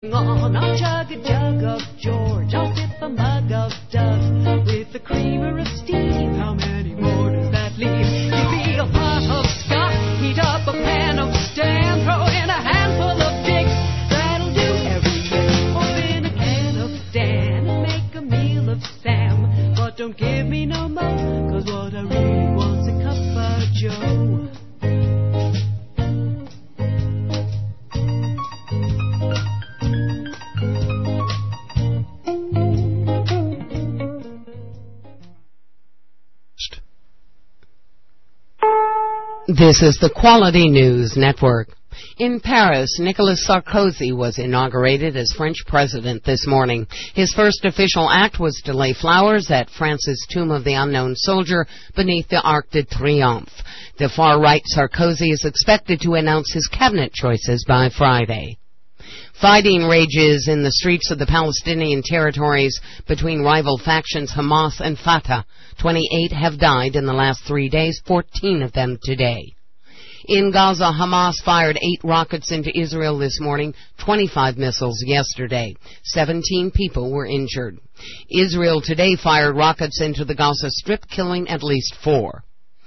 On, I'll chug a jug of George, I'll sip a mug of Doug, with a creamer of steam. How many more does that leave? Give me a pot of Scott, heat up a pan of Stan, throw in a handful of Dicks, that'll do every bit. Open a can of Dan and make a meal of Sam, but don't give me no more, 'cause what I really want's a cup of Joe. This is the Quality News Network. In Paris, Nicolas Sarkozy was inaugurated as French president this morning. His first official act was to lay flowers at France's Tomb of the Unknown Soldier beneath the Arc de Triomphe. The far-right Sarkozy is expected to announce his cabinet choices by Friday. Fighting rages in the streets of the Palestinian territories between rival factions Hamas and Fatah. 28 have died in the last 3 days, 14 of them today. In Gaza, Hamas fired 8 rockets into Israel this morning, 25 missiles yesterday. 17 people were injured. Israel today fired rockets into the Gaza Strip, killing at least 4.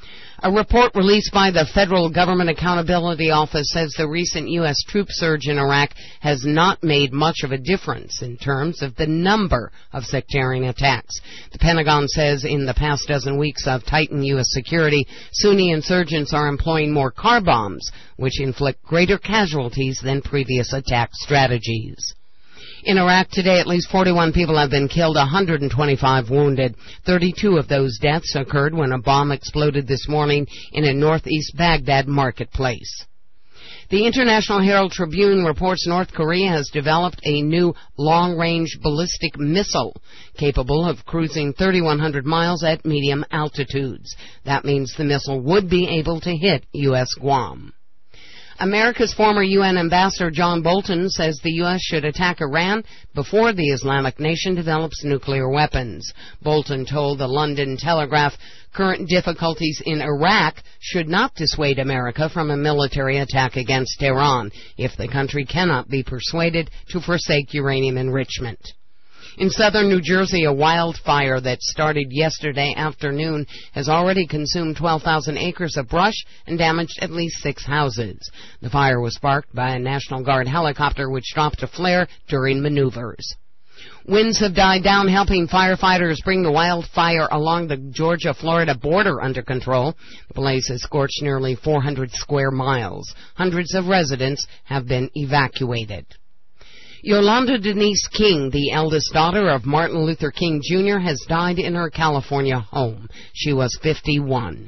A report released by the Federal Government Accountability Office says the recent U.S. troop surge in Iraq has not made much of a difference in terms of the number of sectarian attacks. The Pentagon says in the past dozen weeks of tightened U.S. security, Sunni insurgents are employing more car bombs, which inflict greater casualties than previous attack strategies. In Iraq today, at least 41 people have been killed, 125 wounded. 32 of those deaths occurred when a bomb exploded this morning in a northeast Baghdad marketplace. The International Herald Tribune reports North Korea has developed a new long-range ballistic missile capable of cruising 3,100 miles at medium altitudes. That means the missile would be able to hit U.S. Guam. America's former UN ambassador John Bolton says the U.S. should attack Iran before the Islamic nation develops nuclear weapons. Bolton told the London Telegraph current difficulties in Iraq should not dissuade America from a military attack against Iran if the country cannot be persuaded to forsake uranium enrichment. In southern New Jersey, a wildfire that started yesterday afternoon has already consumed 12,000 acres of brush and damaged at least 6 houses. The fire was sparked by a National Guard helicopter which dropped a flare during maneuvers. Winds have died down, helping firefighters bring the wildfire along the Georgia-Florida border under control. The blaze has scorched nearly 400 square miles. Hundreds of residents have been evacuated. Yolanda Denise King, the eldest daughter of Martin Luther King Jr., has died in her California home. She was 51.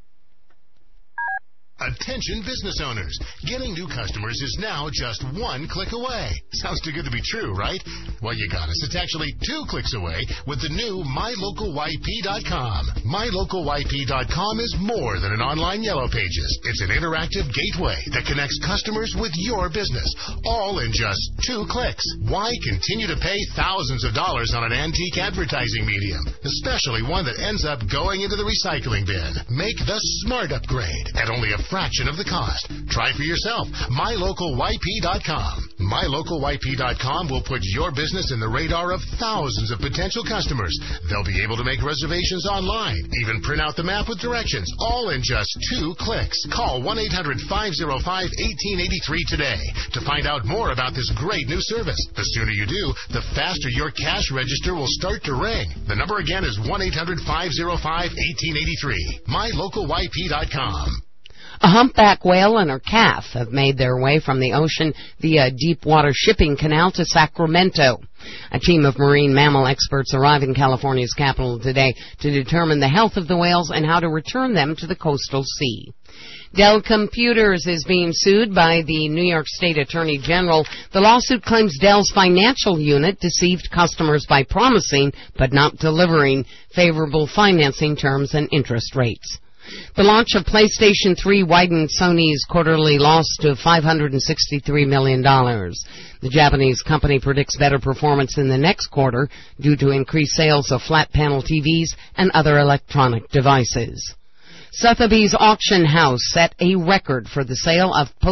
Attention business owners. Getting new customers is now just 1 click away. Sounds too good to be true, right? Well, you got us. It's actually 2 clicks away with the new MyLocalYP.com. MyLocalYP.com is more than an online Yellow Pages. It's an interactive gateway that connects customers with your business, all in just 2 clicks. Why continue to pay thousands of dollars on an antique advertising medium, especially one that ends up going into the recycling bin? Make the smart upgrade at only a fraction of the cost. Try for yourself. MyLocalYP.com. MyLocalYP.com will put your business in the radar of thousands of potential customers. They'll be able to make reservations online, even print out the map with directions, all in just 2 clicks. Call 1-800-505-1883 today to find out more about this great new service. The sooner you do, the faster your cash register will start to ring. The number again is 1-800-505-1883. MyLocalYP.com. A humpback whale and her calf have made their way from the ocean via a deep-water shipping canal to Sacramento. A team of marine mammal experts arrived in California's capital today to determine the health of the whales and how to return them to the coastal sea. Dell Computers is being sued by the New York State Attorney General. The lawsuit claims Dell's financial unit deceived customers by promising but not delivering favorable financing terms and interest rates. The launch of PlayStation 3 widened Sony's quarterly loss to $563 million. The Japanese company predicts better performance in the next quarter due to increased sales of flat panel TVs and other electronic devices. Sotheby's auction house set a record for the sale of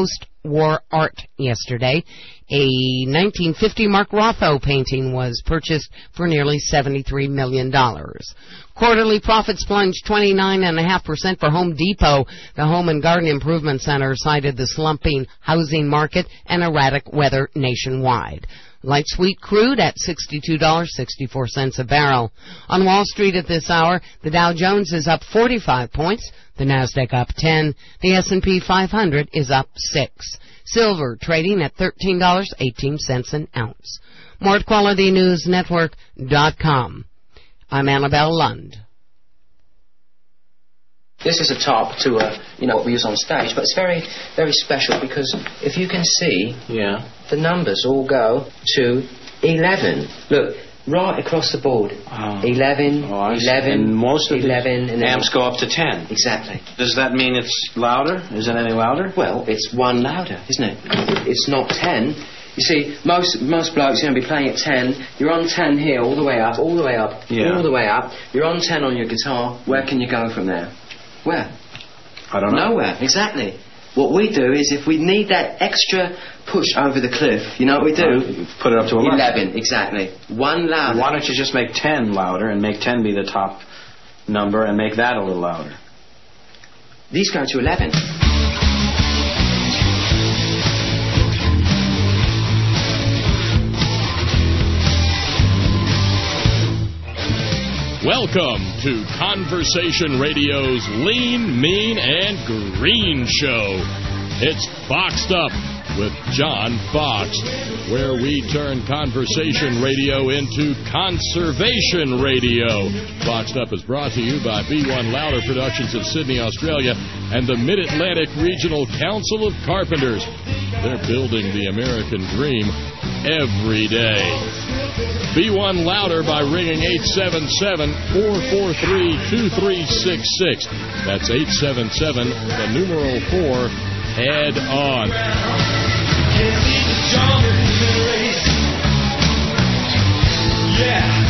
War Art yesterday. A 1950 Mark Rothko painting was purchased for nearly $73 million. Quarterly profits plunged 29.5% for Home Depot. The Home and Garden Improvement Center cited the slumping housing market and erratic weather nationwide. Light sweet crude at $62.64 a barrel. On Wall Street at this hour, the Dow Jones is up 45 points, the Nasdaq up 10, the S&P 500 is up 6. Silver trading at $13.18 an ounce. More at QualityNewsNetwork.com. I'm Annabelle Lund. This is a top to what we use on stage, but it's very, very special because if you can see, the numbers all go to 11. Look, right across the board. 11, 11, and most of 11, and amps go up to 10. Exactly. Does that mean it's louder? Is it any louder? Well, it's one louder, isn't it? It's not 10. You see, most blokes are going to be playing at 10. You're on 10 here, all the way up, all the way up, all the way up. You're on 10 on your guitar. Where can you go from there? Where? I don't know. Nowhere, exactly. What we do is if we need that extra push over the cliff, you know what we do? Put it up to 11. 11, exactly. One louder. Why don't you just make 10 louder and make 10 be the top number and make that a little louder? These go to 11. Welcome to Conversation Radio's Lean, Mean, and Green Show. It's Boxed Up with John Fox, where we turn conversation radio into conservation radio. Boxed Up is brought to you by B1 Louder Productions of Sydney, Australia, and the Mid-Atlantic Regional Council of Carpenters. They're building the American dream every day. B1 Louder by ringing 877-443-2366. That's 877, the numeral 4, head on. Yeah.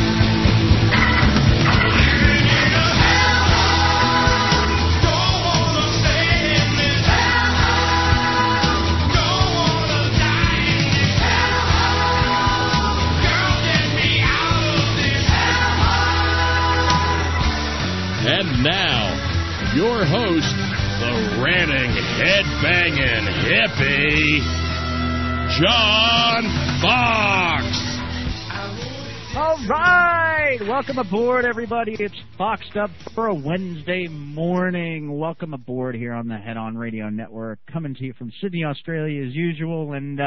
And now, your host, the ranting, head-banging hippie, John Fox. All right. Welcome aboard, everybody. It's Foxed Up for a Wednesday morning. Welcome aboard here on the Head On Radio Network. Coming to you from Sydney, Australia, as usual. And,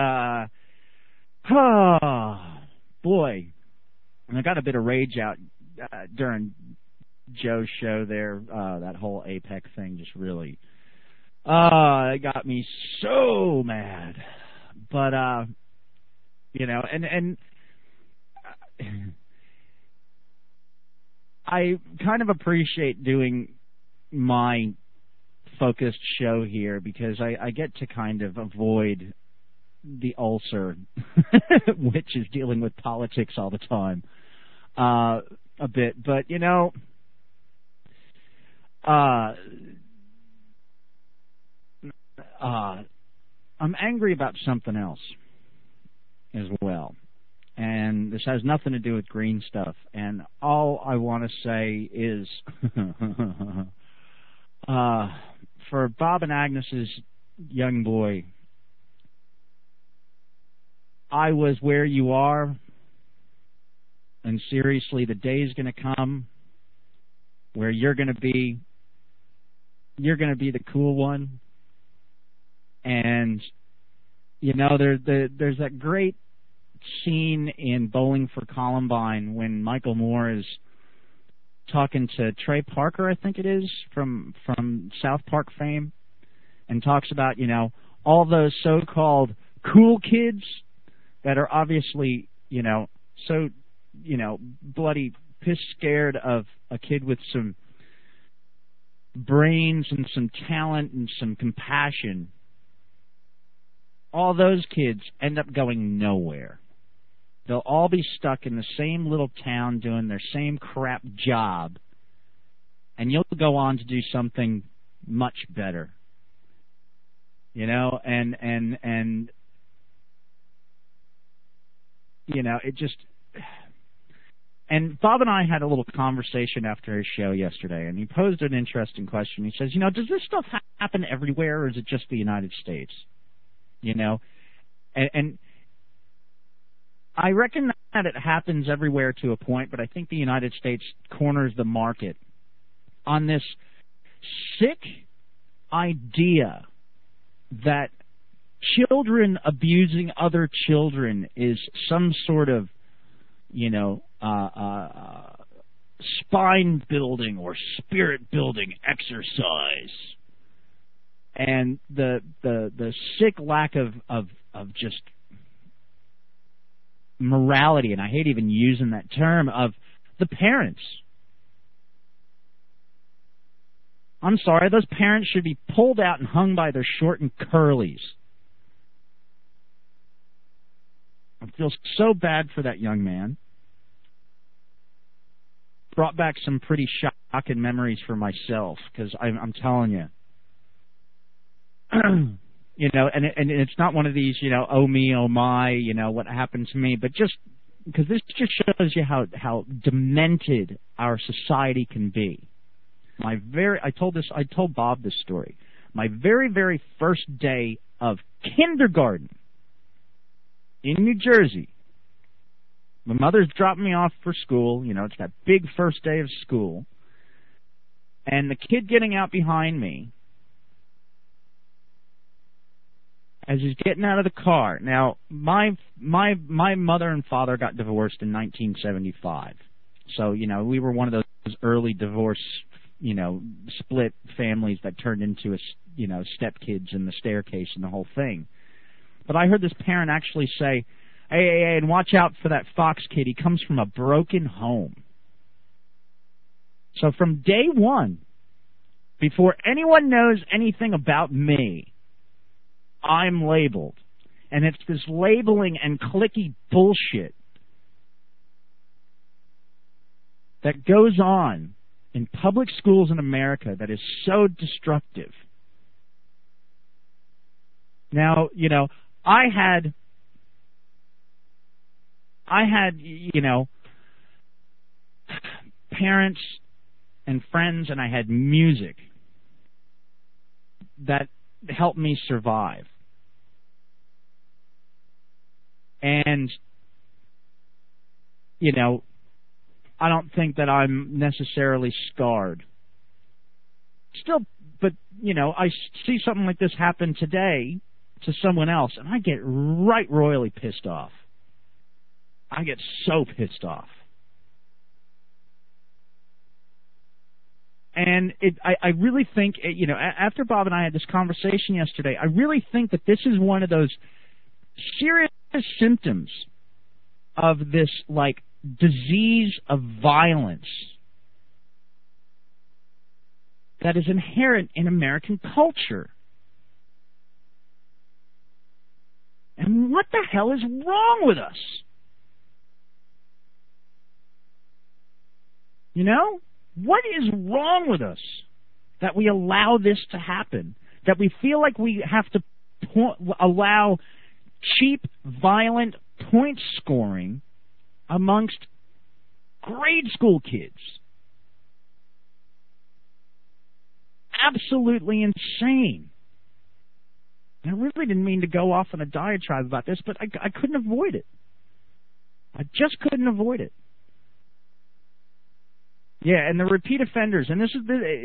boy, I got a bit of rage out during Joe's show there. That whole APEC thing just really it got me so mad. But and I kind of appreciate doing my focused show here because I get to kind of avoid the ulcer which is dealing with politics all the time a bit. But I'm angry about something else as well. And this has nothing to do with green stuff. And all I want to say is for Bob and Agnes's young boy, I was where you are. And seriously, the day is going to come where you're going to be the cool one. And there's that great scene in Bowling for Columbine when Michael Moore is talking to Trey Parker, I think it is, from South Park fame, and talks about all those so-called cool kids that are obviously so bloody piss scared of a kid with some brains and some talent and some compassion. All those kids end up going nowhere. They'll all be stuck in the same little town doing their same crap job, and you'll go on to do something much better. you know, and you know, it just. And Bob and I had a little conversation after his show yesterday, and he posed an interesting question. He says, you know, does this stuff happen everywhere, or is it just the United States? You know, and I reckon that it happens everywhere to a point, but I think the United States corners the market on this sick idea that children abusing other children is some sort of, you know, spine building or spirit building exercise, and the sick lack of just morality, and I hate even using that term, of the parents. I'm sorry, those parents should be pulled out and hung by their short and curlies. I feel so bad for that young man. Brought back some pretty shocking memories for myself, because I'm telling you, you know, and it's not one of these, you know, oh me, oh my, you know, what happened to me, but just because this just shows you how demented our society can be. I told Bob this story. My very, very first day of kindergarten in New Jersey. My mother's dropping me off for school. You know, it's that big first day of school. And the kid getting out behind me, as he's getting out of the car. Now, my mother and father got divorced in 1975. So, you know, we were one of those early divorce, you know, split families that turned into, stepkids and the staircase and the whole thing. But I heard this parent actually say, hey, and watch out for that Fox kid. He comes from a broken home. So from day one, before anyone knows anything about me, I'm labeled. And it's this labeling and clicky bullshit that goes on in public schools in America that is so destructive. Now, you know, I had, you know, parents and friends, and I had music that helped me survive. And, you know, I don't think that I'm necessarily scarred. Still, but, you know, I see something like this happen today to someone else, and I get right royally pissed off. I get so pissed off. And I really think, you know, after Bob and I had this conversation yesterday, I really think that this is one of those serious symptoms of this, like, disease of violence that is inherent in American culture. And what the hell is wrong with us? You know? What is wrong with us that we allow this to happen? That we feel like we have to allow cheap, violent point scoring amongst grade school kids? Absolutely insane. I really didn't mean to go off on a diatribe about this, but I couldn't avoid it. I just couldn't avoid it. Yeah, and the repeat offenders, and this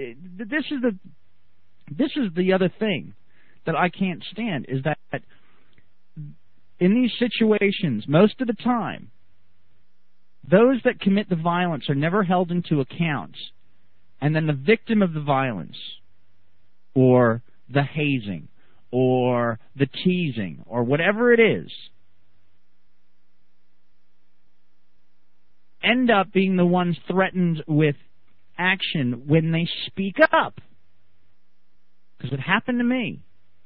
is the other thing that I can't stand, is that in these situations, most of the time, those that commit the violence are never held into account, and then the victim of the violence, or the hazing, or the teasing, or whatever it is, end up being the ones threatened with action when they speak up. Because it happened to me.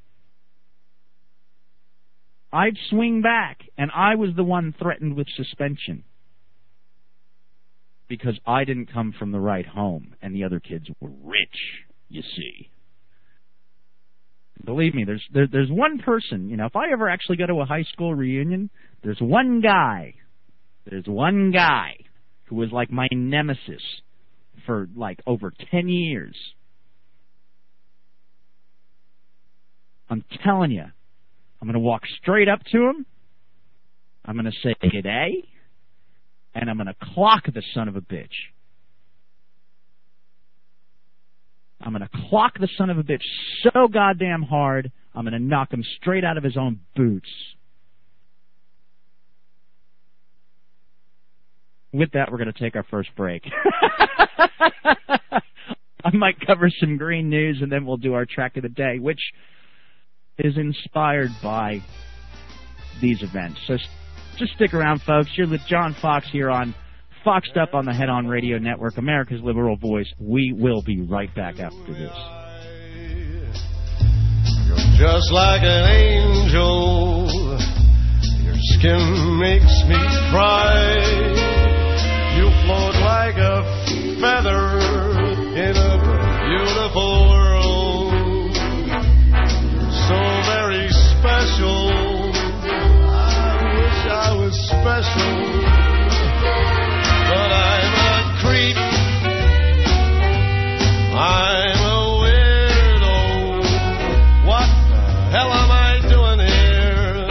I'd swing back, and I was the one threatened with suspension. Because I didn't come from the right home, and the other kids were rich, you see. Believe me, there's one person, if I ever actually go to a high school reunion, there's one guy who was like my nemesis for like over 10 years. I'm telling you, I'm going to walk straight up to him, I'm going to say g'day, and I'm going to clock the son of a bitch. I'm going to clock the son of a bitch so goddamn hard, I'm going to knock him straight out of his own boots. With that, we're going to take our first break. I might cover some green news, and then we'll do our track of the day, which is inspired by these events. So just stick around, folks. You're with John Fox here on Foxed Up on the Head On Radio Network, America's liberal voice. We will be right back after this. You're just like an angel. Your skin makes me cry. You float like a feather in a beautiful world. You're so very special. I wish I was special. But I'm a creep. I'm a weirdo. What the hell am I doing here?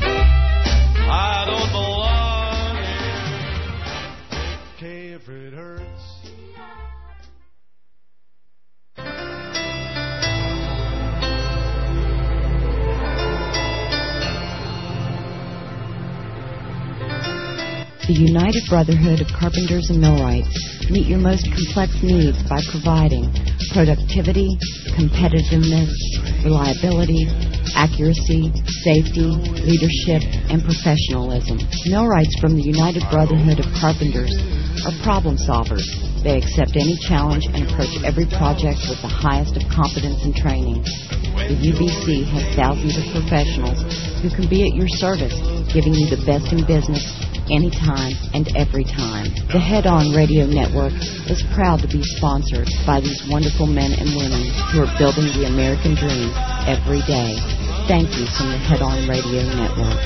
I don't belong here. Okay, if it hurts. The United Brotherhood of Carpenters and Millwrights meet your most complex needs by providing productivity, competitiveness, reliability, accuracy, safety, leadership, and professionalism. Millwrights from the United Brotherhood of Carpenters are problem solvers. They accept any challenge and approach every project with the highest of competence and training. The UBC has thousands of professionals who can be at your service, giving you the best in business anytime and every time. The Head On Radio Network is proud to be sponsored by these wonderful men and women who are building the American dream every day. Thank you from the Head On Radio Network.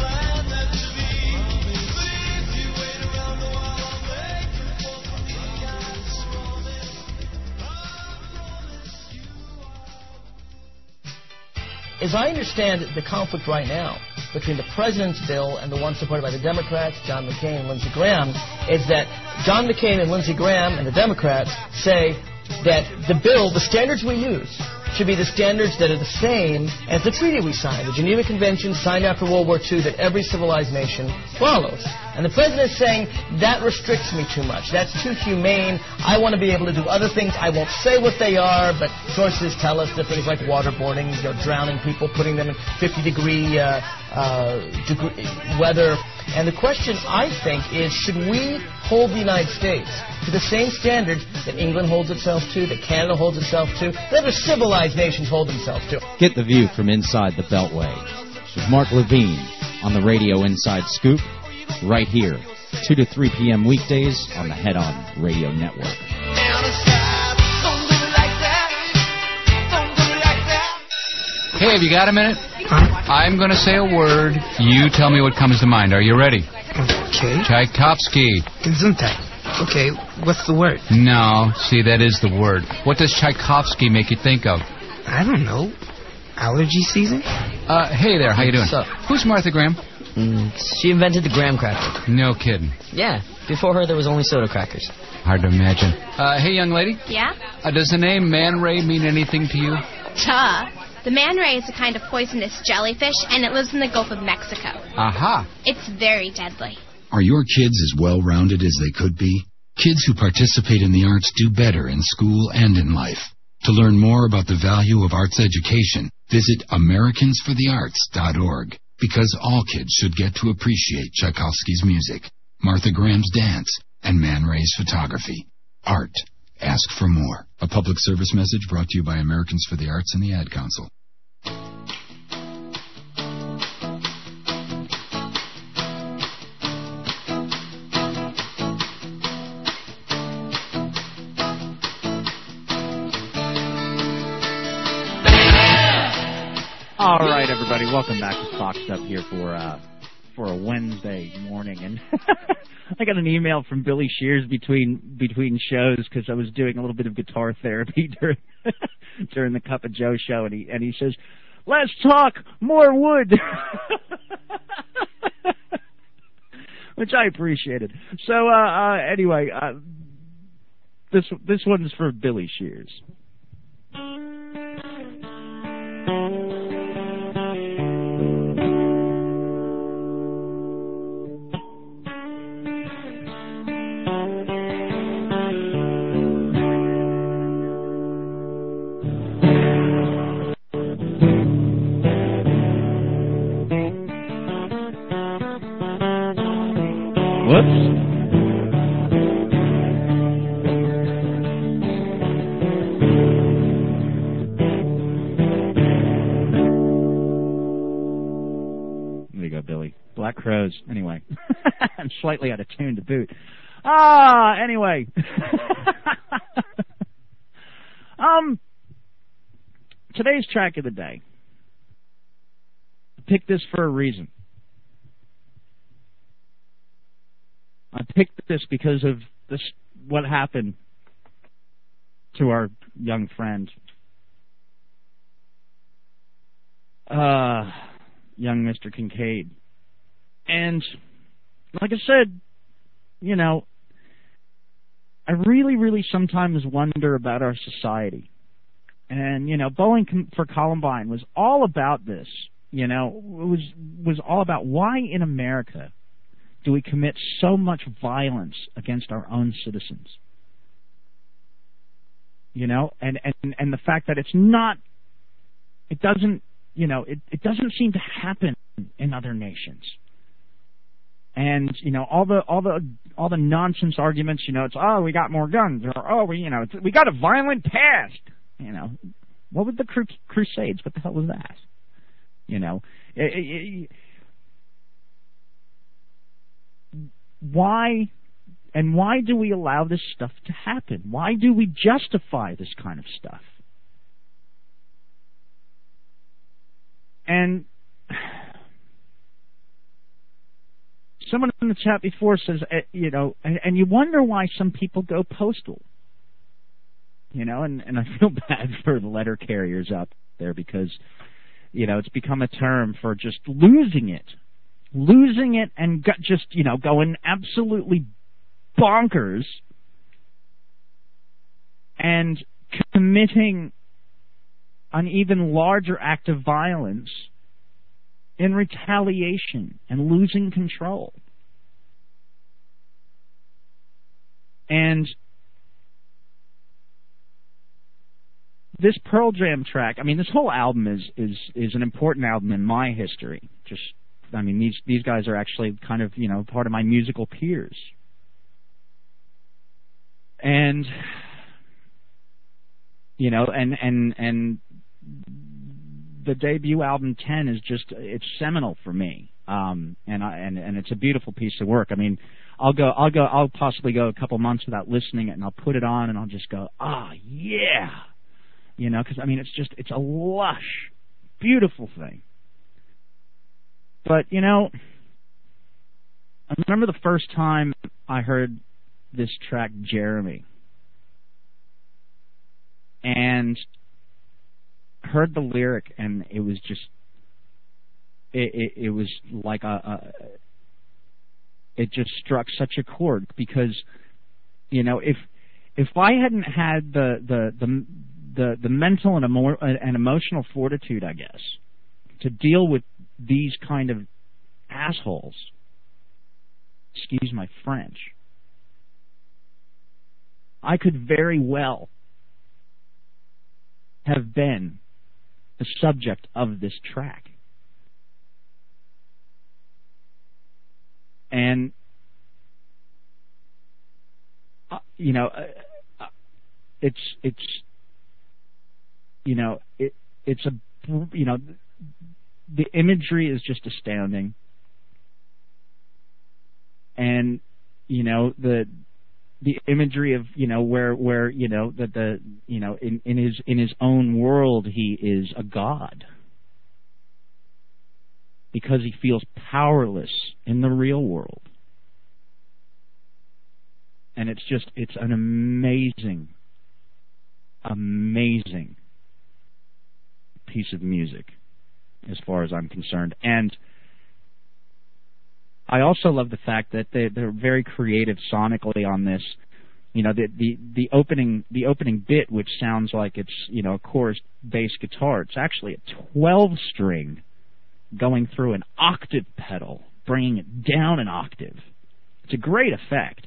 As I understand the conflict right now between the president's bill and the one supported by the Democrats, John McCain and Lindsey Graham, is that John McCain and Lindsey Graham and the Democrats say that the bill, the standards we use, should be the standards that are the same as the treaty we signed, the Geneva Convention signed after World War II that every civilized nation follows. And the president is saying, that restricts me too much. That's too humane. I want to be able to do other things. I won't say what they are, but sources tell us that things like waterboarding, drowning people, putting them in 50-degree weather. And the question, I think, is should we hold the United States to the same standards that England holds itself to, that Canada holds itself to, that other civilized nations hold themselves to? Get the view from inside the Beltway with Mark Levine on the Radio Inside Scoop, right here, 2 to 3 p.m. weekdays on the Head On Radio Network. Hey, have you got a minute? I'm going to say a word. You tell me what comes to mind. Are you ready? Okay. Tchaikovsky. Gesundheit. Okay, what's the word? No, see, that is the word. What does Tchaikovsky make you think of? I don't know. Allergy season? Hey there, how you doing? What's up? Who's Martha Graham? She invented the graham cracker. No kidding. Yeah, before her there was only soda crackers. Hard to imagine. Hey, young lady. Yeah? Does the name Man Ray mean anything to you? Duh. The man ray is a kind of poisonous jellyfish, and it lives in the Gulf of Mexico. Aha. It's very deadly. Are your kids as well-rounded as they could be? Kids who participate in the arts do better in school and in life. To learn more about the value of arts education, visit AmericansForTheArts.org, because all kids should get to appreciate Tchaikovsky's music, Martha Graham's dance, and Man Ray's photography. Art. Ask for more. A public service message brought to you by Americans for the Arts and the Ad Council. everybody. Welcome back to Foxed Up here for a Wednesday morning. And I got an email from Billy Shears between shows because I was doing a little bit of guitar therapy during the Cup of Joe show, and he says, "Let's talk more wood," which I appreciated. So anyway, this one's for Billy Shears. Crows. Anyway, I'm slightly out of tune to boot. Anyway. Today's track of the day. I picked this for a reason. I picked this because of what happened to our young friend. Young Mr. Kincaid. And, like I said, you know, I really, really sometimes wonder about our society. And, you know, Bowling for Columbine was all about this. You know, it was all about why in America do we commit so much violence against our own citizens? You know, and the fact that it doesn't seem to happen in other nations. And, you know, all the nonsense arguments, you know, it's, we got more guns, or, we got a violent past. You know, what was the Crusades? What the hell was that? You know, why do we allow this stuff to happen? Why do we justify this kind of stuff? And someone in the chat before says, you know, and you wonder why some people go postal. You know, and I feel bad for the letter carriers out there because, you know, it's become a term for just losing it and just, you know, going absolutely bonkers and committing an even larger act of violence in retaliation and losing control. And this Pearl Jam track, I mean, this whole album is an important album in my history. Just, I mean, these guys are actually kind of, you know, part of my musical peers. And, you know, and the debut album 10 is just, it's seminal for me. And it's a beautiful piece of work. I mean, I'll possibly go a couple months without listening it, and I'll put it on and I'll just go, yeah. You know, because, I mean, it's a lush, beautiful thing. But, you know, I remember the first time I heard this track, Jeremy, and heard the lyric, and it was just, it was like it just struck such a chord, because, you know, if I hadn't had the mental and emotional fortitude, I guess, to deal with these kind of assholes, excuse my French, I could very well have been the subject of this track. And, you know, it's you know, it's a, you know, the imagery is just astounding. And, you know, the imagery of, you know, where you know, the you know, in his own world he is a god. because he feels powerless in the real world. And it's an amazing piece of music as far as I'm concerned. And I also love the fact that they're very creative sonically on this. You know, the opening bit, which sounds like it's, you know, a chorus bass guitar, it's actually a 12-string going through an octave pedal, bringing it down an octave. It's a great effect.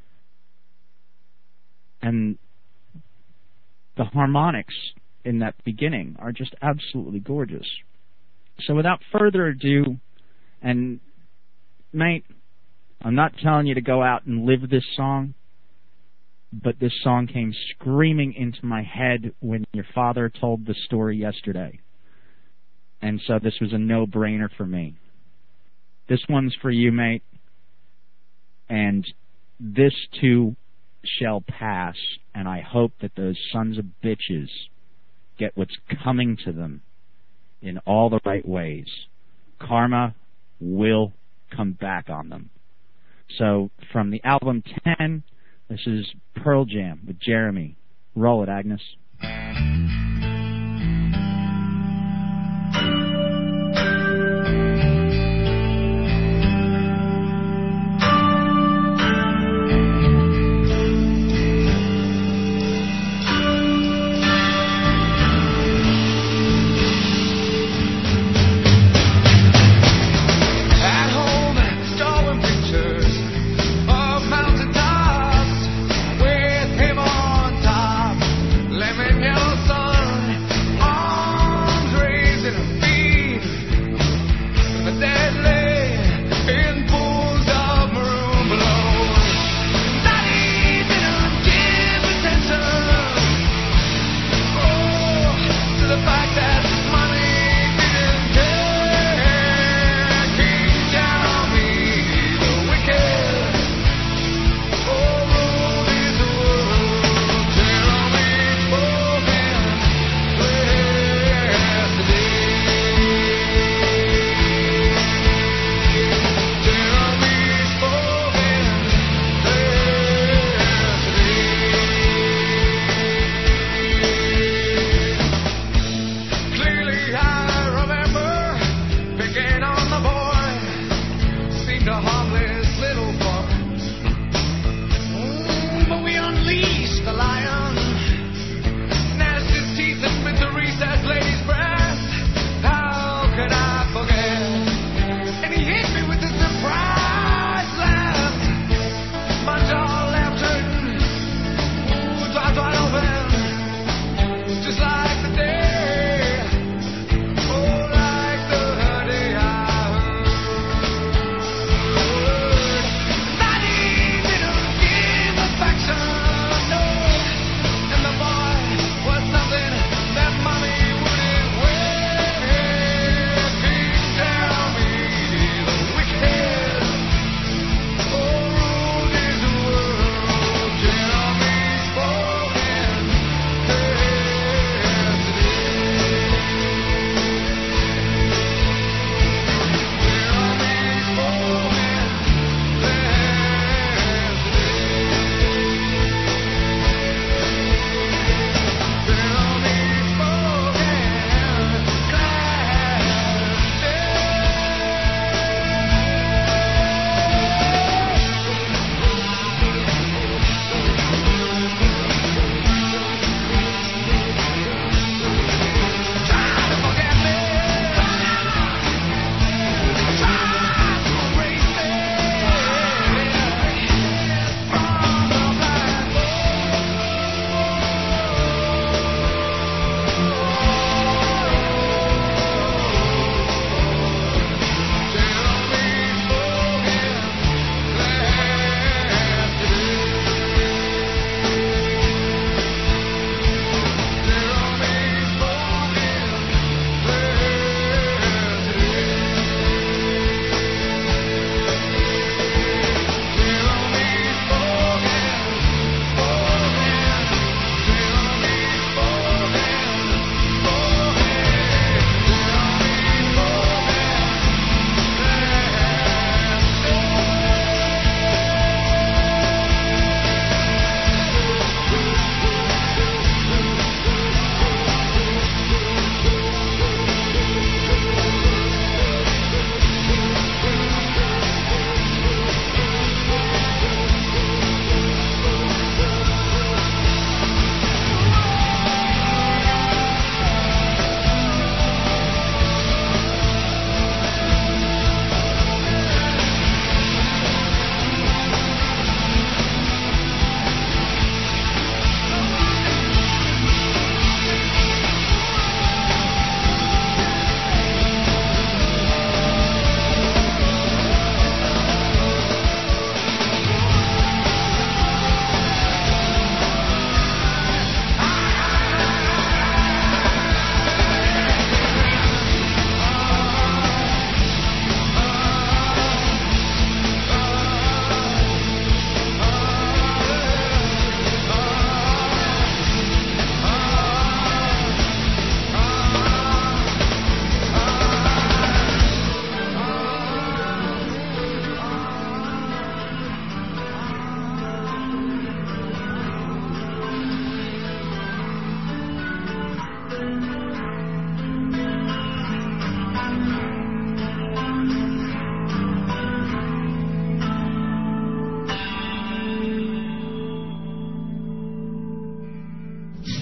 And the harmonics in that beginning are just absolutely gorgeous. So without further ado, and mate, I'm not telling you to go out and live this song, but this song came screaming into my head when your father told the story yesterday. And so this was a no-brainer for me. This one's for you, mate. And this too shall pass, and I hope that those sons of bitches get what's coming to them in all the right ways. Karma will come back on them. So from the album 10, this is Pearl Jam with Jeremy. Roll it, Agnes. Mountain tops with him on top. Let me know some.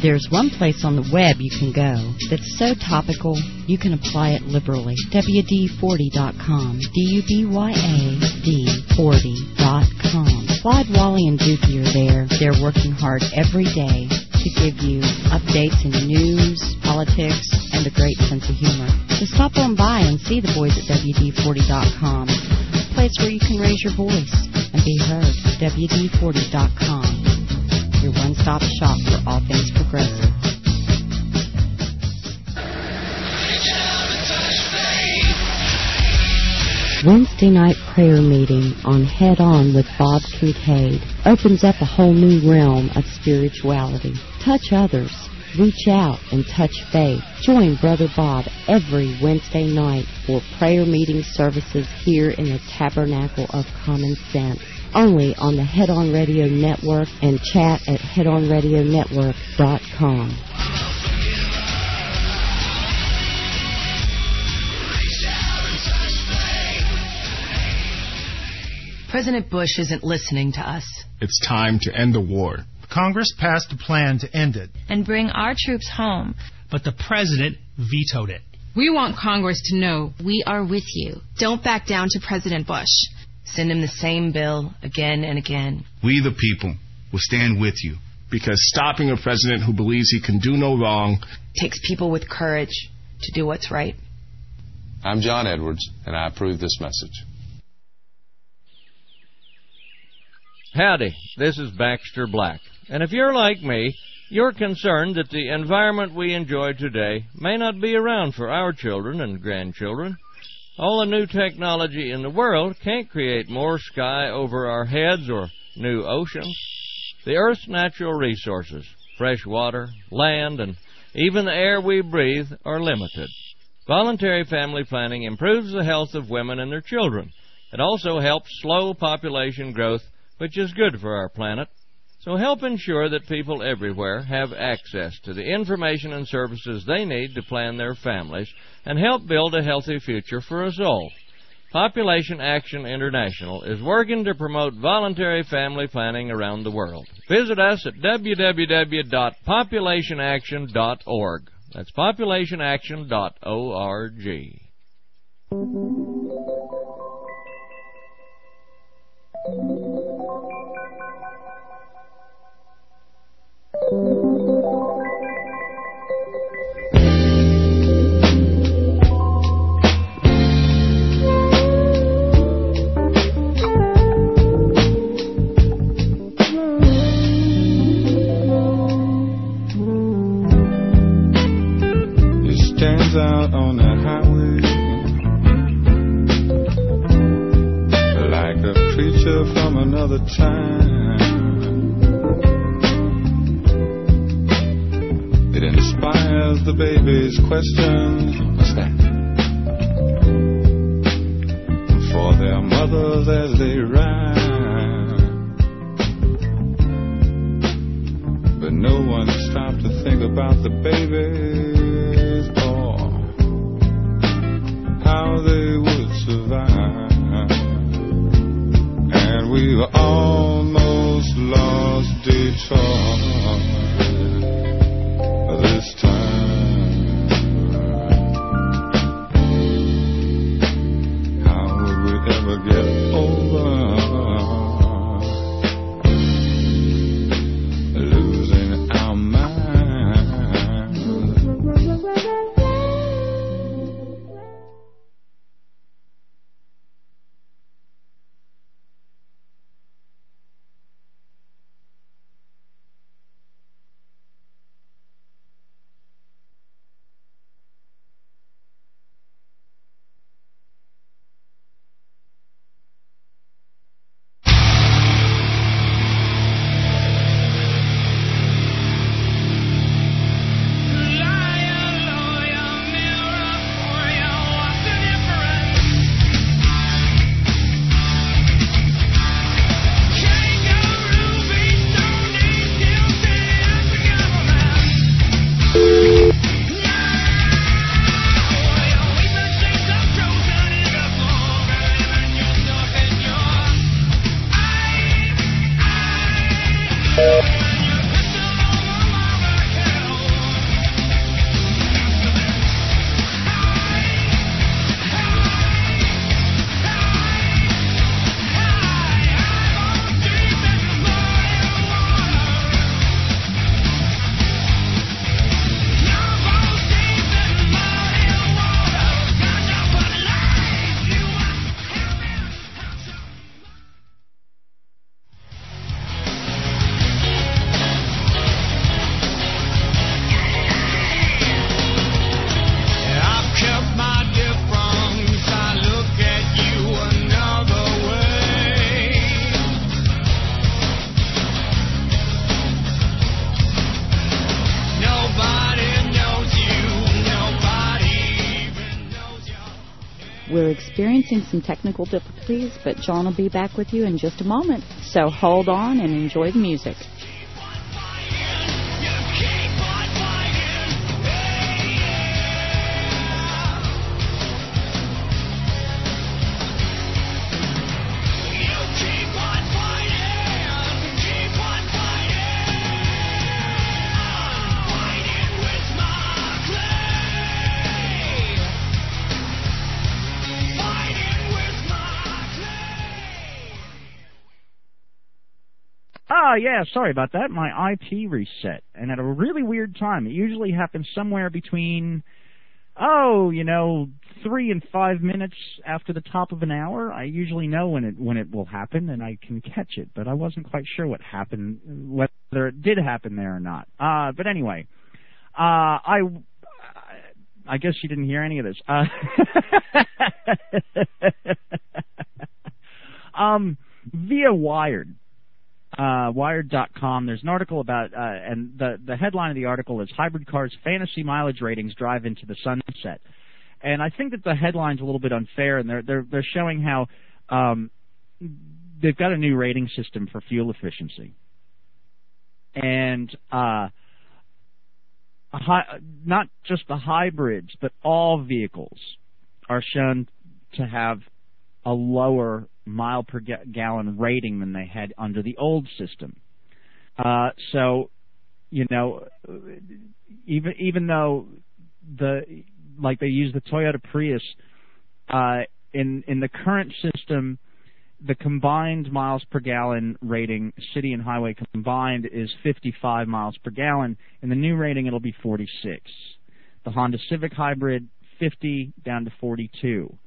There's one place on the web you can go that's so topical you can apply it liberally. WD40.com. DUBYAD40.com. Clyde, Wally, and Dookie are there. They're working hard every day to give you updates in news, politics, and a great sense of humor. So stop on by and see the boys at WD40.com, a place where you can raise your voice and be heard. WD40.com, your one-stop shop for all things progressive. Wednesday night prayer meeting on Head On with Bob Kincaid opens up a whole new realm of spirituality. Touch others, reach out, and touch faith. Join Brother Bob every Wednesday night for prayer meeting services here in the Tabernacle of Common Sense. Only on the Head On Radio Network and chat at headonradionetwork.com. President Bush isn't listening to us. It's time to end the war. Congress passed a plan to end it. And bring our troops home. But the president vetoed it. We want Congress to know we are with you. Don't back down to President Bush. Send him the same bill again and again. We, the people, will stand with you. Because stopping a president who believes he can do no wrong takes people with courage to do what's right. I'm John Edwards, and I approve this message. Howdy, this is Baxter Black. And if you're like me, you're concerned that the environment we enjoy today may not be around for our children and grandchildren. All the new technology in the world can't create more sky over our heads or new oceans. The Earth's natural resources, fresh water, land, and even the air we breathe are limited. Voluntary family planning improves the health of women and their children. It also helps slow population growth, which is good for our planet. So help ensure that people everywhere have access to the information and services they need to plan their families and help build a healthy future for us all. Population Action International is working to promote voluntary family planning around the world. Visit us at www.populationaction.org. That's populationaction.org. Stands out on the highway like a creature from another time. It inspires the baby's question. What's that? For their mothers as they ride. But no one stopped to think about the babies, or how they would survive. And we've almost lost Detroit this time. How would we ever get over losing our minds? experiencing some technical difficulties, but John will be back with you in just a moment. So hold on and enjoy the music. Yeah, sorry about that. My IP reset, and at a really weird time. It usually happens somewhere between, 3 and 5 minutes after the top of an hour. I usually know when it will happen, and I can catch it, but I wasn't quite sure what happened, whether it did happen there or not. But anyway, I guess you didn't hear any of this. Via Wired. Wired.com, there's an article about, and the headline of the article is Hybrid Cars Fantasy Mileage Ratings Drive into the Sunset. And I think that the headline's a little bit unfair, and they're showing how they've got a new rating system for fuel efficiency. And not just the hybrids, but all vehicles are shown to have a lower mile per gallon rating than they had under the old system. So, even though they use the Toyota Prius, in the current system, the combined miles per gallon rating, city and highway combined, is 55 miles per gallon. In the new rating, it'll be 46. The Honda Civic Hybrid, 50 down to 42.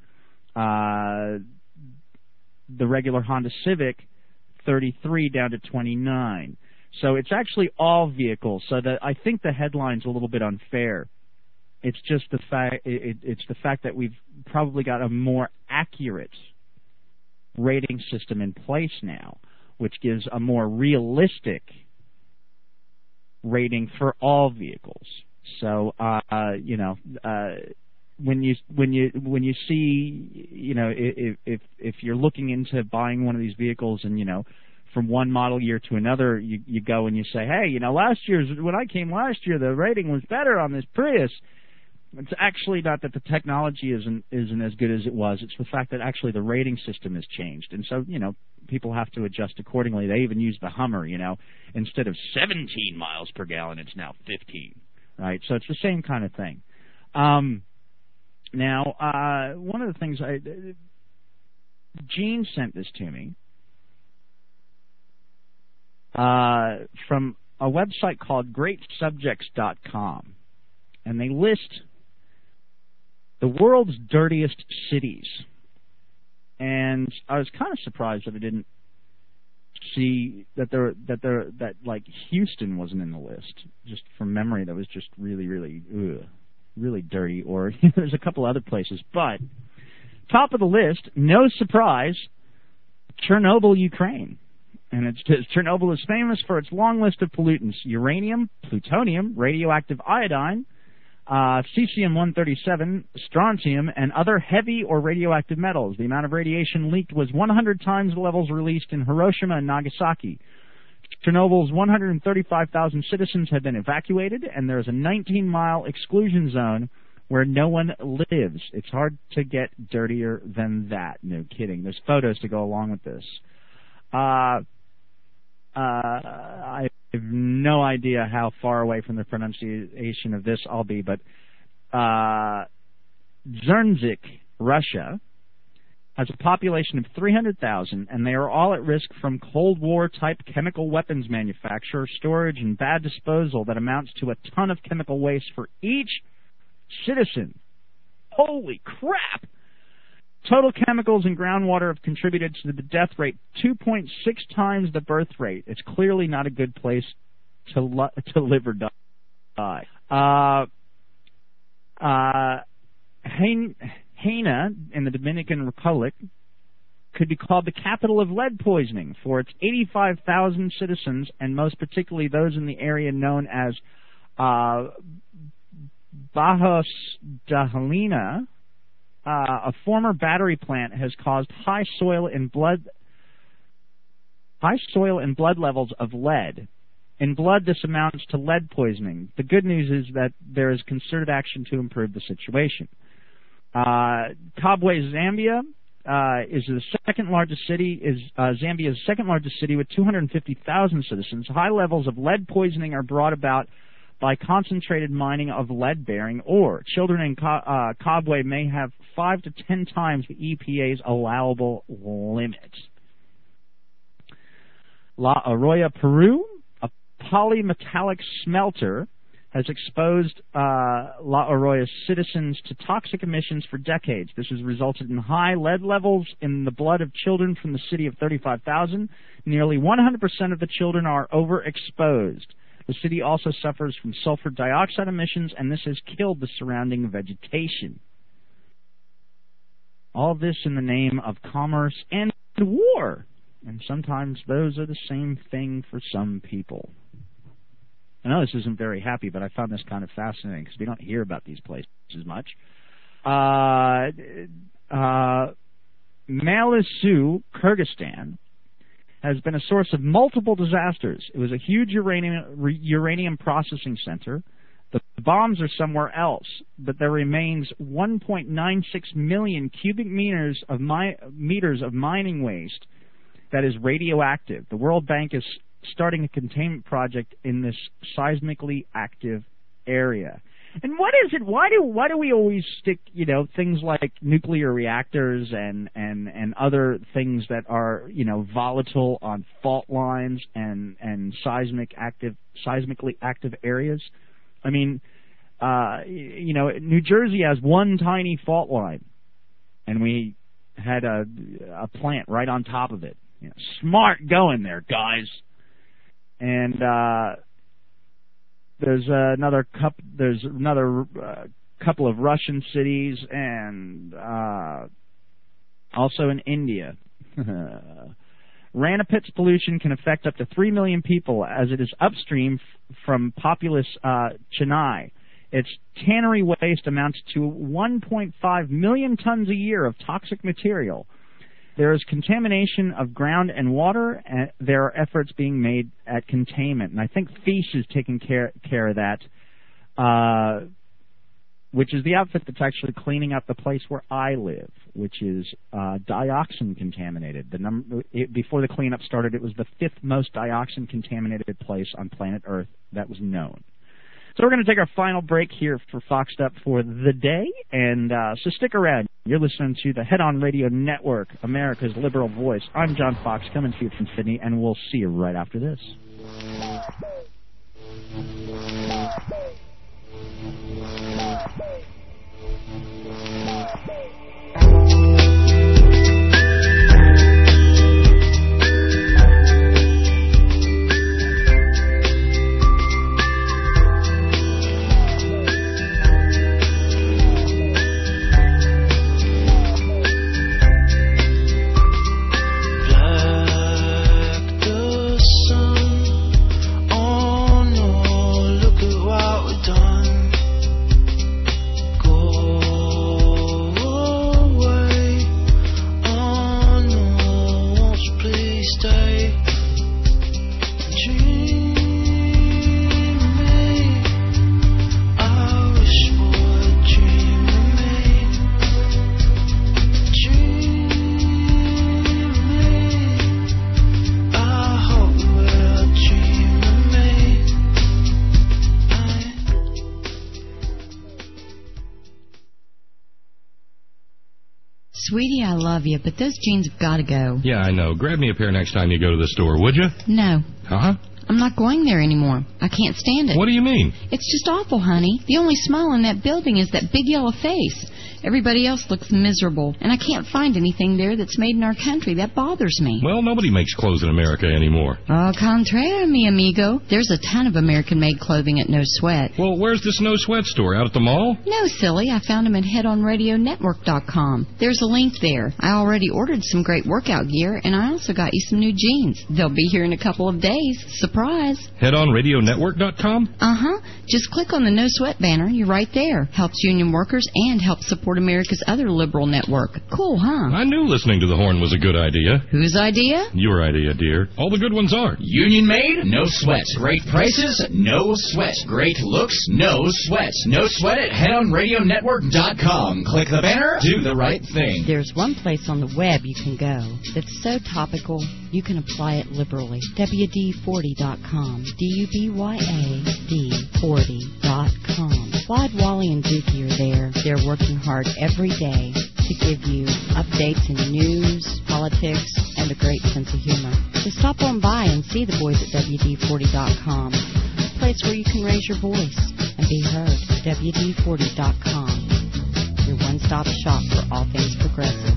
The regular Honda Civic, 33 down to 29. So it's actually all vehicles. So I think the headline's a little bit unfair. It's just the fact it's the fact that we've probably got a more accurate rating system in place now, which gives a more realistic rating for all vehicles. So when you see, if you're looking into buying one of these vehicles, and from one model year to another, you go and you say, hey, when I came last year, the rating was better on this Prius. It's actually not that the technology isn't as good as it was. It's the fact that actually the rating system has changed, and so people have to adjust accordingly. They even use the Hummer. Instead of 17 miles per gallon, it's now 15. Right, so it's the same kind of thing. Now, one of the things Gene sent this to me from a website called GreatSubjects.com, and they list the world's dirtiest cities. And I was kind of surprised that I didn't see that Houston wasn't in the list. Just from memory, that was just really, really, really dirty. Or there's a couple other places, but top of the list, no surprise, Chernobyl, Ukraine. And Chernobyl is famous for its long list of pollutants: uranium, plutonium, radioactive iodine, cesium-137, strontium, and other heavy or radioactive metals. The amount of radiation leaked was 100 times the levels released in Hiroshima and Nagasaki. Chernobyl's 135,000 citizens have been evacuated, and there is a 19-mile exclusion zone where no one lives. It's hard to get dirtier than that. No kidding. There's photos to go along with this. I have no idea how far away from the pronunciation of this I'll be, but Zernzik, Russia, has a population of 300,000, and they are all at risk from Cold War-type chemical weapons manufacture, storage, and bad disposal that amounts to a ton of chemical waste for each citizen. Holy crap! Total chemicals in groundwater have contributed to the death rate 2.6 times the birth rate. It's clearly not a good place to live or die. Haina in the Dominican Republic could be called the capital of lead poisoning for its 85,000 citizens, and most particularly those in the area known as Bajos de Helena, a former battery plant has caused high soil and blood levels of lead. In blood, this amounts to lead poisoning. The good news is that there is concerted action to improve the situation. Kabwe, Zambia, is the second largest city. Zambia's second largest city with 250,000 citizens. High levels of lead poisoning are brought about by concentrated mining of lead-bearing ore. Children in Kabwe may have 5 to 10 times the EPA's allowable limit. La Arroya, Peru, a polymetallic smelter has exposed La Arroya's citizens to toxic emissions for decades. This has resulted in high lead levels in the blood of children from the city of 35,000. Nearly 100% of the children are overexposed. The city also suffers from sulfur dioxide emissions, and this has killed the surrounding vegetation. All this in the name of commerce and war. And sometimes those are the same thing for some people. I know this isn't very happy, but I found this kind of fascinating because we don't hear about these places much. Malisu, Kyrgyzstan, has been a source of multiple disasters. It was a huge uranium processing center. The bombs are somewhere else, but there remains 1.96 million cubic meters of mining waste that is radioactive. The World Bank is starting a containment project in this seismically active area. And what is it? Why do we always stick, things like nuclear reactors and other things that are, volatile on fault lines and seismically active areas? I mean, New Jersey has one tiny fault line, and we had a plant right on top of it. Smart going there, guys. And there's another couple of Russian cities, and also in India. Ranipit's pollution can affect up to 3 million people as it is upstream from populous Chennai. Its tannery waste amounts to 1.5 million tons a year of toxic material. There is contamination of ground and water, and there are efforts being made at containment. And I think FEAS is taking care of that, which is the outfit that's actually cleaning up the place where I live, which is dioxin contaminated. Before the cleanup started, it was the 5th most dioxin contaminated place on planet Earth that was known. So we're going to take our final break here for Foxed Up for the day, and so stick around. You're listening to the Head On Radio Network, America's liberal voice. I'm John Fox, coming to you from Sydney, and we'll see you right after this. Sweetie, I love you, but those jeans have got to go. Yeah, I know. Grab me a pair next time you go to the store, would you? No. Huh? I'm not going there anymore. I can't stand it. What do you mean? It's just awful, honey. The only smile in that building is that big yellow face. Everybody else looks miserable, and I can't find anything there that's made in our country. That bothers me. Well, nobody makes clothes in America anymore. Au contraire, mi amigo. There's a ton of American-made clothing at No Sweat. Well, where's this No Sweat store? Out at the mall? No, silly. I found them at headonradionetwork.com. There's a link there. I already ordered some great workout gear, and I also got you some new jeans. They'll be here in a couple of days. Surprise! surprise. HeadOnRadioNetwork.com? Uh-huh. Just click on the No Sweat banner. You're right there. Helps union workers and helps support America's other liberal network. Cool, huh? I knew listening to the horn was a good idea. Whose idea? Your idea, dear. All the good ones are. Union made? No sweat. Great prices? No sweat. Great looks? No sweat. No sweat at HeadOnRadioNetwork.com. Click the banner. Do the right thing. There's one place on the web you can go that's so topical you can apply it liberally. WD40.com. DUBYAD40.com. Wad, Wally, and Dookie are there. They're working hard every day to give you updates in news, politics, and a great sense of humor. So stop on by and see the boys at WD40.com. A place where you can raise your voice and be heard. WD40.com. Your one-stop shop for all things progressive.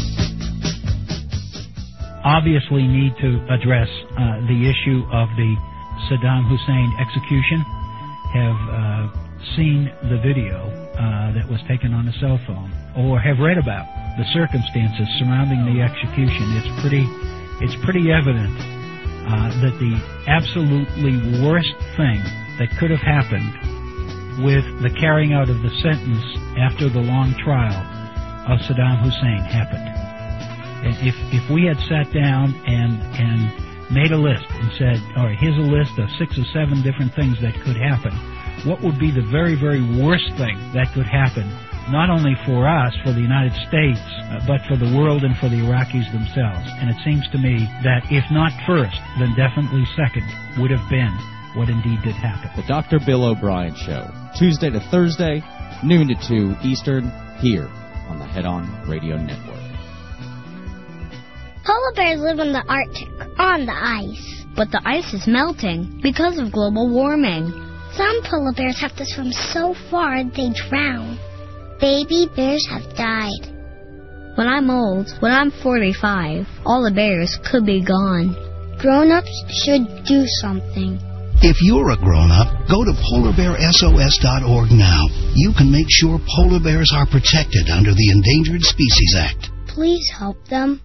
Obviously need to address the issue of the Saddam Hussein execution. Have seen the video that was taken on a cell phone, or have read about the circumstances surrounding the execution. It's pretty evident that the absolutely worst thing that could have happened with the carrying out of the sentence after the long trial of Saddam Hussein happened. If we had sat down and made a list and said, all right, here's a list of 6 or 7 different things that could happen, what would be the very, very worst thing that could happen, not only for us, for the United States, but for the world and for the Iraqis themselves? And it seems to me that if not first, then definitely second would have been what indeed did happen. The Dr. Bill O'Brien Show, Tuesday to Thursday, noon to 2 Eastern, here on the Head On Radio Network. Polar bears live in the Arctic, on the ice. But the ice is melting because of global warming. Some polar bears have to swim so far they drown. Baby bears have died. When I'm old, when I'm 45, all the bears could be gone. Grown-ups should do something. If you're a grown-up, go to PolarBearSOS.org now. You can make sure polar bears are protected under the Endangered Species Act. Please help them.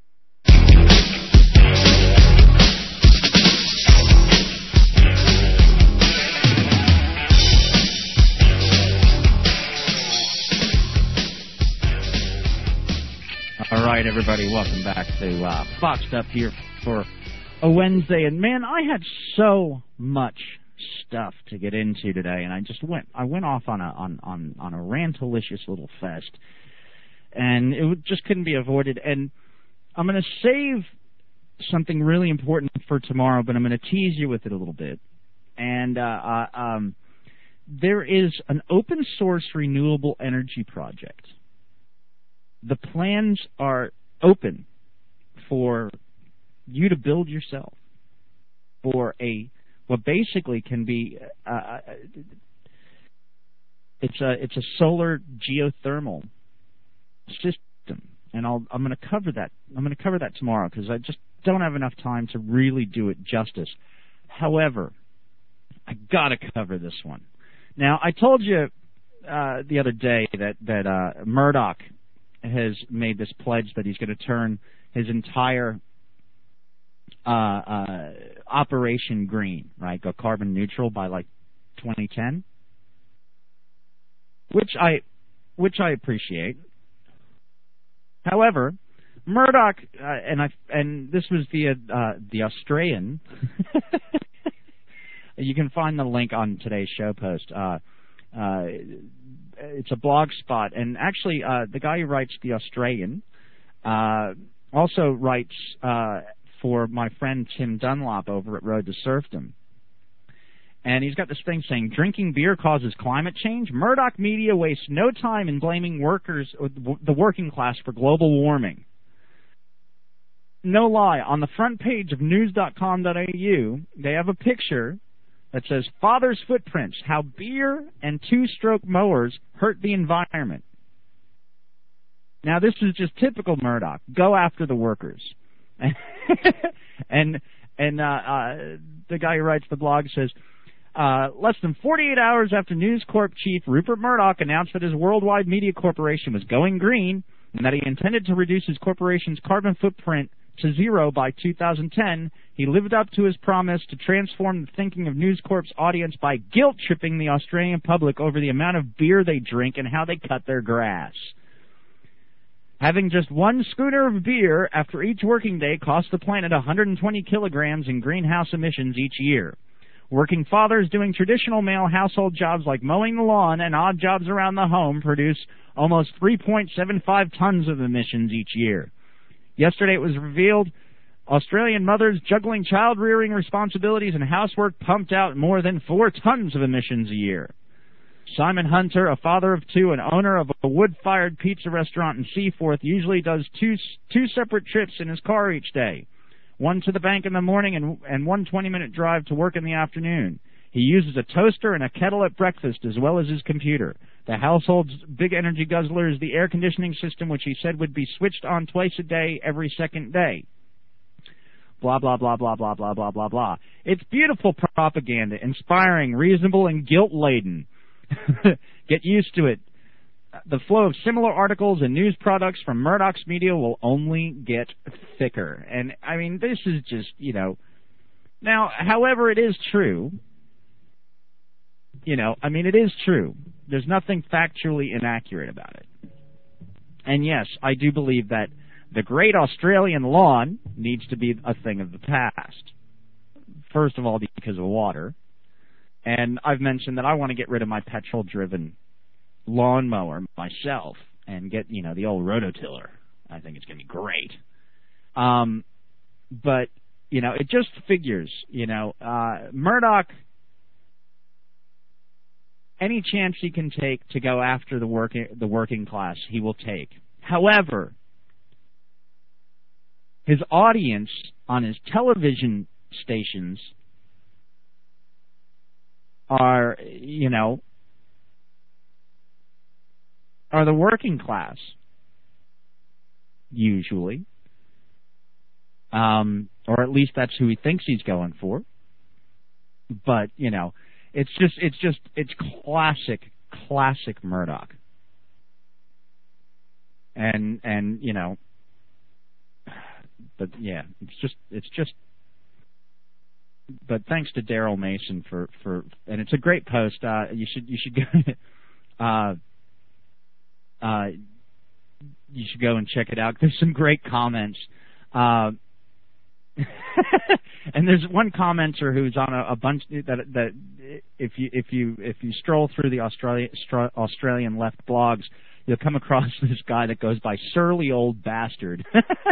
All right, everybody, welcome back to Boxed Up here for a Wednesday. And man, I had so much stuff to get into today, and I went off on a rantalicious little fest, and it just couldn't be avoided. And I'm going to save something really important for tomorrow, but I'm going to tease you with it a little bit. And there is an open source renewable energy project. The plans are open for you to build yourself for what basically can be it's a solar geothermal system, and I'm going to cover that. I'm going to cover that tomorrow because I just don't have enough time to really do it justice. However, I got to cover this one. Now, I told you the other day that Murdoch has made this pledge that he's going to turn his entire operation green, right? Go carbon neutral by like 2010, which I appreciate. However, Murdoch and this was via the Australian. You can find the link on today's show post. It's a blog spot, and actually the guy who writes the Australian also writes for my friend Tim Dunlop over at Road to Serfdom. And he's got this thing saying, drinking beer causes climate change? Murdoch media wastes no time in blaming workers, the working class, for global warming. No lie, on the front page of news.com.au, they have a picture that says, Father's Footprints, How Beer and Two-Stroke Mowers Hurt the Environment. Now, this is just typical Murdoch. Go after the workers. and the guy who writes the blog says, less than 48 hours after News Corp chief Rupert Murdoch announced that his worldwide media corporation was going green and that he intended to reduce his corporation's carbon footprint to 0 by 2010, he lived up to his promise to transform the thinking of News Corp's audience by guilt-tripping the Australian public over the amount of beer they drink and how they cut their grass. Having just one schooner of beer after each working day costs the planet 120 kilograms in greenhouse emissions each year. Working fathers doing traditional male household jobs like mowing the lawn and odd jobs around the home produce almost 3.75 tons of emissions each year. Yesterday it was revealed Australian mothers juggling child-rearing responsibilities and housework pumped out more than 4 tons of emissions a year. Simon Hunter, a father of 2 and owner of a wood-fired pizza restaurant in Seaforth, usually does two separate trips in his car each day. One to the bank in the morning and one 20-minute drive to work in the afternoon. He uses a toaster and a kettle at breakfast as well as his computer. The household's big energy guzzler is the air conditioning system, which he said would be switched on twice a day every second day. Blah, blah, blah, blah, blah, blah, blah, blah, blah. It's beautiful propaganda, inspiring, reasonable, and guilt-laden. Get used to it. The flow of similar articles and news products from Murdoch's media will only get thicker. And, I mean, this is just, Now, however, it is true. It is true. There's nothing factually inaccurate about it. And yes, I do believe that the great Australian lawn needs to be a thing of the past. First of all, because of water. And I've mentioned that I want to get rid of my petrol-driven lawnmower myself and get, the old rototiller. I think it's going to be great. But, it just figures, Murdoch, any chance he can take to go after the working class, he will take. However, his audience on his television stations are the working class, usually. Or at least that's who he thinks he's going for. But, it's classic Murdoch. And but yeah, it's just but thanks to Daryl Mason for and it's a great post. You should go you should go and check it out. There's some great comments. And there's one commenter who's on a bunch that if you stroll through the Australian left blogs, you'll come across this guy that goes by Surly Old Bastard.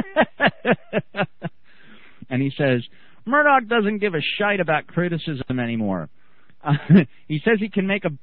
And he says, Murdoch doesn't give a shite about criticism anymore. He says he can make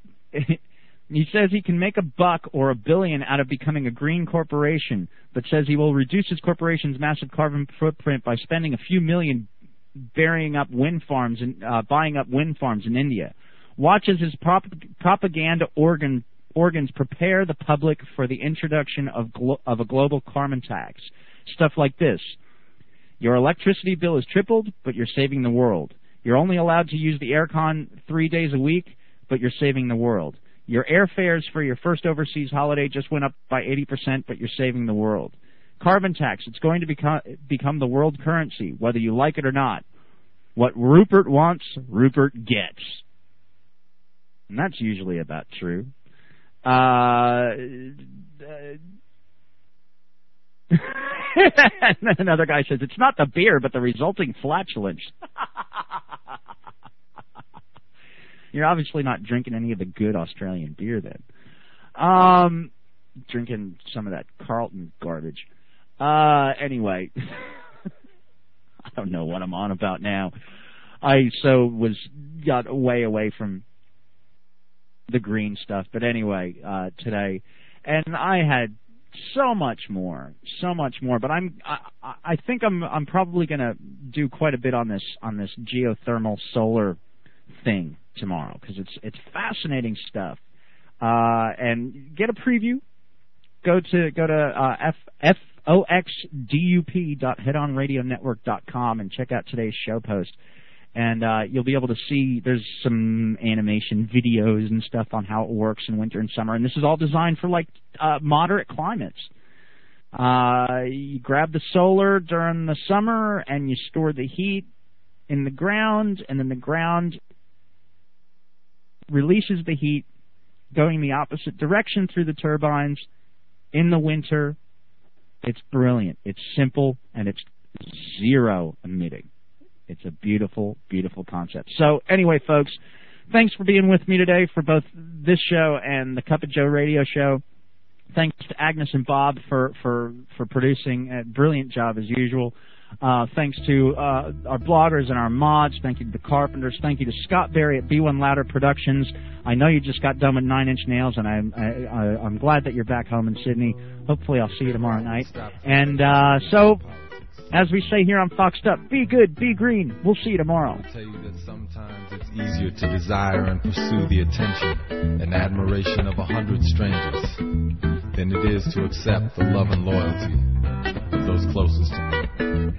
a buck or $1 billion out of becoming a green corporation, but says he will reduce his corporation's massive carbon footprint by spending a few million buying up wind farms in India. Watch as his propaganda organs prepare the public for the introduction of a global carbon tax. Stuff like this. Your electricity bill is tripled, but you're saving the world. You're only allowed to use the aircon 3 days a week, but you're saving the world. Your airfares for your first overseas holiday just went up by 80%, but you're saving the world. Carbon tax, it's going to become the world currency, whether you like it or not. What Rupert wants, Rupert gets. And that's usually about true. Another guy says, it's not the beer, but the resulting flatulence. You're obviously not drinking any of the good Australian beer then. Drinking some of that Carlton garbage. Anyway. I don't know what I'm on about now. I got way away from the green stuff. But anyway, today. And I had so much more. But I think I'm probably going to do quite a bit on this geothermal solar thing tomorrow, because it's fascinating stuff. And get a preview. Go to foxdup.headonradionetwork.com and check out today's show post. And you'll be able to see there's some animation videos and stuff on how it works in winter and summer. And this is all designed for moderate climates. You grab the solar during the summer and you store the heat in the ground, and then the ground releases the heat going the opposite direction through the turbines in the winter. It's brilliant. It's simple, and it's zero emitting. It's a beautiful, beautiful concept. So anyway, folks, thanks for being with me today for both this show and the Cup of Joe radio show. Thanks to Agnes and Bob for producing a brilliant job as usual. Thanks to our bloggers and our mods. Thank you to the Carpenters. Thank you to Scott Berry at B1 Louder Productions. I know you just got done with 9 Inch Nails, and I'm glad that you're back home in Sydney. Hopefully I'll see you tomorrow night. And so, as we say here on Foxed Up, be good, be green. We'll see you tomorrow. I'll tell you that sometimes it's easier to desire and pursue the attention and admiration of 100 strangers than it is to accept the love and loyalty of those closest to me.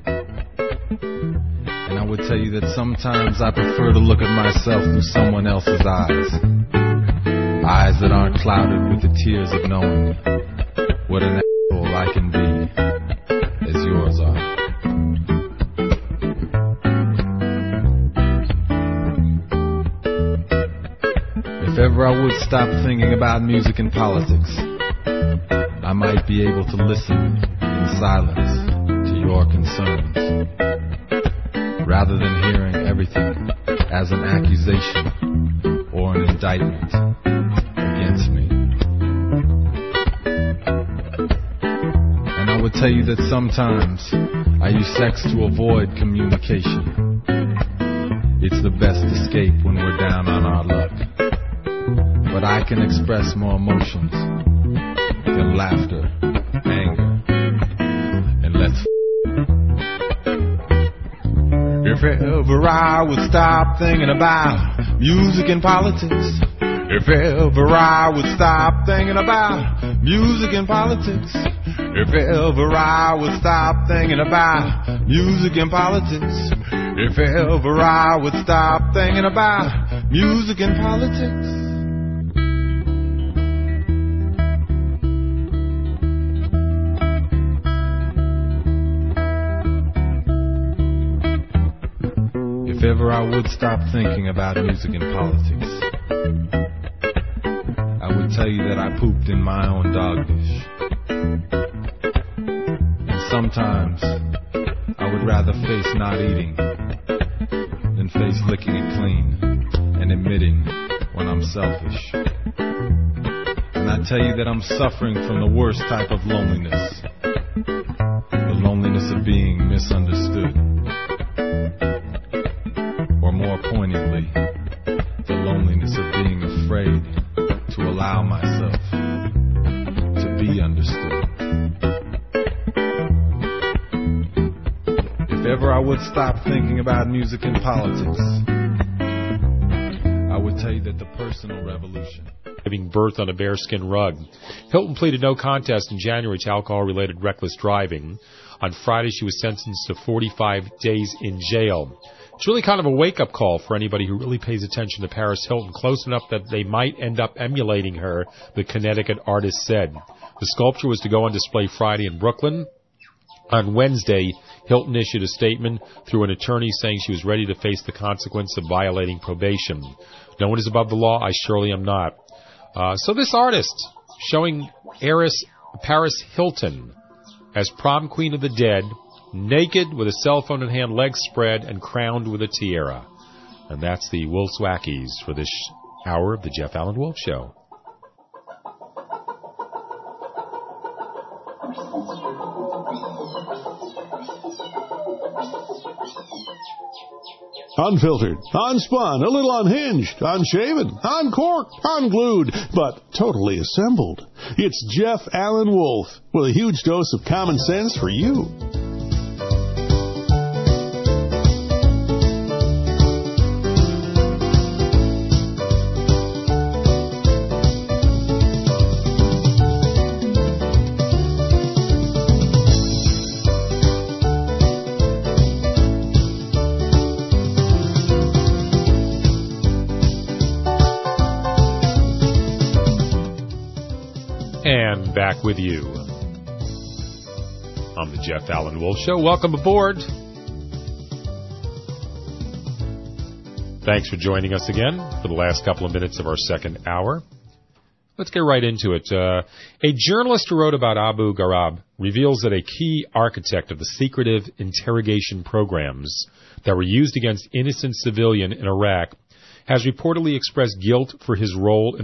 And I would tell you that sometimes I prefer to look at myself through someone else's eyes. Eyes that aren't clouded with the tears of knowing what an asshole I can be, as yours are. If ever I would stop thinking about music and politics, I might be able to listen in silence to your concerns, rather than hearing everything as an accusation or an indictment against me. And I would tell you that sometimes I use sex to avoid communication. It's the best escape when we're down on our luck. But I can express more emotions than laughter, anger, and let's if ever I would stop thinking about music and politics, if ever I would stop thinking about music and politics, if ever I would stop thinking about music and politics, if ever I would stop thinking about music and politics. If ever I would stop thinking about music and politics, I would tell you that I pooped in my own dog dish. And sometimes I would rather face not eating than face licking it clean and admitting when I'm selfish. And I tell you that I'm suffering from the worst type of loneliness, the loneliness of being misunderstood. Or more poignantly, the loneliness of being afraid to allow myself to be understood. If ever I would stop thinking about music and politics, I would tell you that the personal revolution... Giving birth on a bearskin rug. Hilton pleaded no contest in January to alcohol-related reckless driving. On Friday, she was sentenced to 45 days in jail. It's really kind of a wake-up call for anybody who really pays attention to Paris Hilton, close enough that they might end up emulating her, the Connecticut artist said. The sculpture was to go on display Friday in Brooklyn. On Wednesday, Hilton issued a statement through an attorney saying she was ready to face the consequence of violating probation. No one is above the law. I surely am not. So this artist, showing heiress Paris Hilton as prom queen of the dead, naked with a cell phone in hand, legs spread, and crowned with a tiara. And that's the Wolf's Wackies for this hour of the Jeff Allen Wolf Show. Unfiltered, unspun, a little unhinged, unshaven, uncorked, unglued, but totally assembled. It's Jeff Allen Wolf with a huge dose of common sense for you. And back with you. on the Jeff Allen Wolf Show. Welcome aboard. Thanks for joining us again for the last couple of minutes of our second hour. Let's get right into it. A journalist who wrote about Abu Ghraib reveals that a key architect of the secretive interrogation programs that were used against innocent civilians in Iraq has reportedly expressed guilt for his role in